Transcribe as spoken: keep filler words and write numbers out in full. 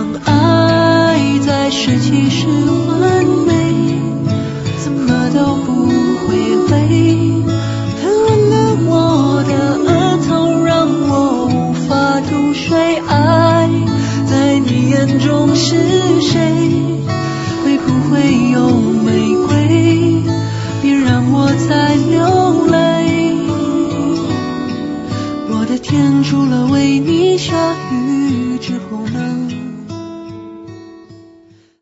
爱在失去时完美，怎么都不会累，它吻了我的额头，让我无法入睡。爱在你眼中是谁？会不会有玫瑰